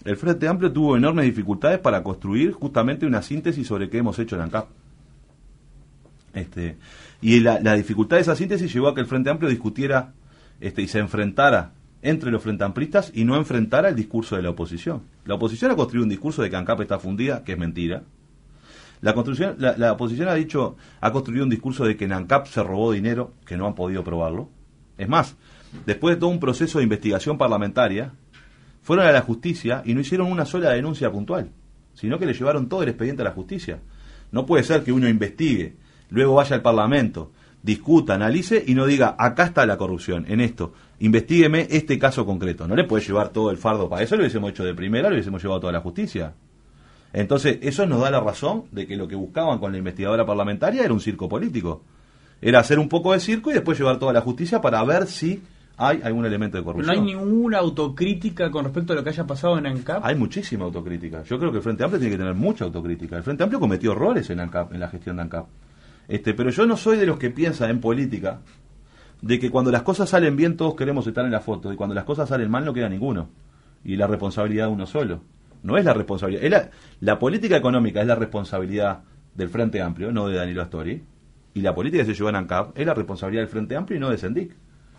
el Frente Amplio tuvo enormes dificultades para construir justamente una síntesis sobre qué hemos hecho en ANCAP. Y la dificultad de esa síntesis llevó a que el Frente Amplio discutiera y se enfrentara entre los frente amplistas y no enfrentara el discurso de la oposición. La oposición ha construido un discurso de que ANCAP está fundida, que es mentira. La oposición ha construido un discurso de que en ANCAP se robó dinero, que no han podido probarlo. Es más, después de todo un proceso de investigación parlamentaria, fueron a la justicia y no hicieron una sola denuncia puntual, sino que le llevaron todo el expediente a la justicia. No puede ser que uno investigue, luego vaya al Parlamento, discuta, analice y no diga, acá está la corrupción, en esto, investígueme este caso concreto. No le puede llevar todo el fardo para eso, lo hubiésemos hecho de primera, lo hubiésemos llevado a toda la justicia. Entonces, eso nos da la razón de que lo que buscaban con la investigadora parlamentaria era un circo político. Era hacer un poco de circo y después llevar toda la justicia para ver si hay algún elemento de corrupción. ¿No hay ninguna autocrítica con respecto a lo que haya pasado en ANCAP? Hay muchísima autocrítica. Yo creo que el Frente Amplio tiene que tener mucha autocrítica. El Frente Amplio cometió errores en ANCAP, en la gestión de ANCAP. Pero yo no soy de los que piensan en política de que cuando las cosas salen bien todos queremos estar en la foto y cuando las cosas salen mal no queda ninguno. Y la responsabilidad de uno solo. No es la responsabilidad. La política económica es la responsabilidad del Frente Amplio, no de Danilo Astori. Y la política que se llevó en ANCAP es la responsabilidad del Frente Amplio y no de Sendic.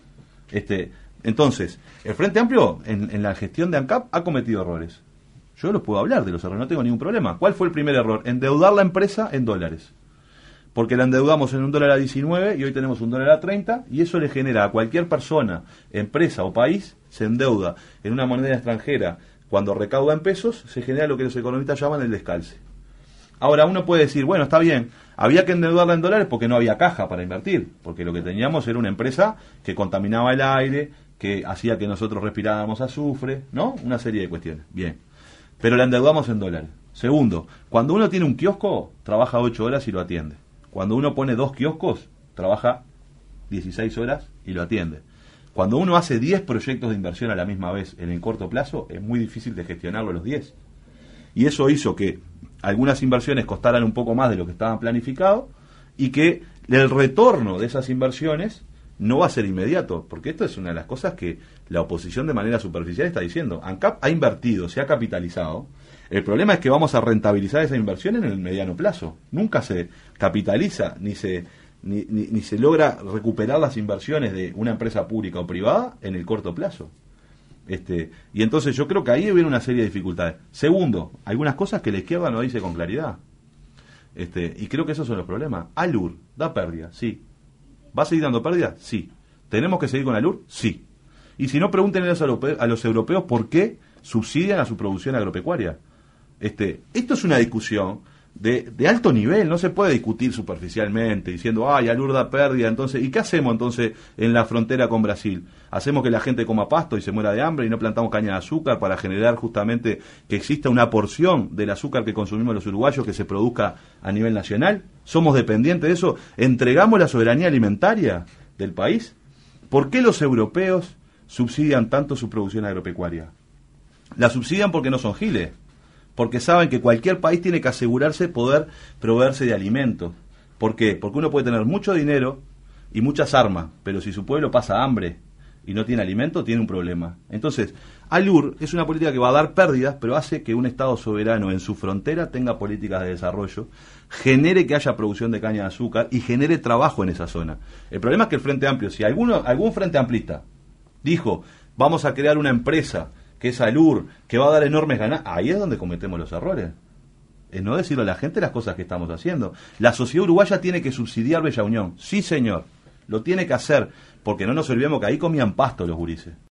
Entonces, el Frente Amplio en la gestión de ANCAP ha cometido errores. Yo los puedo hablar de los errores, no tengo ningún problema. ¿Cuál fue el primer error? Endeudar la empresa en dólares. Porque la endeudamos en $1 a 19 y hoy tenemos $1 a 30 y eso le genera a cualquier persona, empresa o país, se endeuda en una moneda extranjera. Cuando recauda en pesos, se genera lo que los economistas llaman el descalce. Ahora, uno puede decir, bueno, está bien, había que endeudarla en dólares porque no había caja para invertir, porque lo que teníamos era una empresa que contaminaba el aire, que hacía que nosotros respiráramos azufre, ¿no? Una serie de cuestiones. Bien. Pero la endeudamos en dólares. Segundo, cuando uno tiene un kiosco, trabaja 8 horas y lo atiende. Cuando uno pone 2 kioscos, trabaja 16 horas y lo atiende. Cuando uno hace 10 proyectos de inversión a la misma vez en el corto plazo, es muy difícil de gestionarlo los 10. Y eso hizo que algunas inversiones costaran un poco más de lo que estaban planificado y que el retorno de esas inversiones no va a ser inmediato, porque esto es una de las cosas que la oposición de manera superficial está diciendo. ANCAP ha invertido, se ha capitalizado. El problema es que vamos a rentabilizar esa inversión en el mediano plazo. Nunca se capitaliza ni se logra recuperar las inversiones de una empresa pública o privada en el corto plazo. Y entonces yo creo que ahí viene una serie de dificultades. Segundo, algunas cosas que la izquierda no dice con claridad. Y creo que esos son los problemas. ALUR da pérdida, sí. ¿Va a seguir dando pérdida? Sí. ¿Tenemos que seguir con ALUR? Sí. Y si no, pregúntenle a los europeos por qué subsidian a su producción agropecuaria. Esto es una discusión de alto nivel, no se puede discutir superficialmente diciendo, ay, ALUR da pérdida, entonces, ¿y qué hacemos entonces en la frontera con Brasil? ¿Hacemos que la gente coma pasto y se muera de hambre y no plantamos caña de azúcar para generar justamente que exista una porción del azúcar que consumimos los uruguayos que se produzca a nivel nacional? ¿Somos dependientes de eso? ¿Entregamos la soberanía alimentaria del país? ¿Por qué los europeos subsidian tanto su producción agropecuaria? La subsidian porque no son giles. Porque saben que cualquier país tiene que asegurarse poder proveerse de alimentos. ¿Por qué? Porque uno puede tener mucho dinero y muchas armas, pero si su pueblo pasa hambre y no tiene alimento, tiene un problema. Entonces, ALUR es una política que va a dar pérdidas, pero hace que un Estado soberano en su frontera tenga políticas de desarrollo, genere que haya producción de caña de azúcar y genere trabajo en esa zona. El problema es que el Frente Amplio, si algún Frente Amplista dijo, vamos a crear una empresa que es ALUR, que va a dar enormes ganancias, ahí es donde cometemos los errores. Es no decirle a la gente las cosas que estamos haciendo. La sociedad uruguaya tiene que subsidiar Bella Unión. Sí, señor. Lo tiene que hacer, porque no nos olvidemos que ahí comían pasto los gurises.